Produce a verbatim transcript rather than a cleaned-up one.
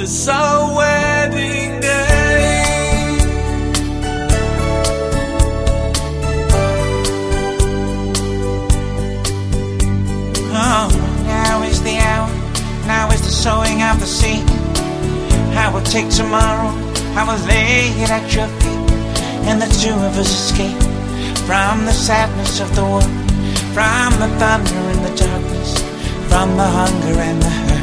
It's our wedding day. Oh, now is the hour, now is the sowing of the seed. I will take tomorrow, I will lay it at your feet, and the two of us escape from the sadness of the world, from the thunder and the darkness, from the hunger and the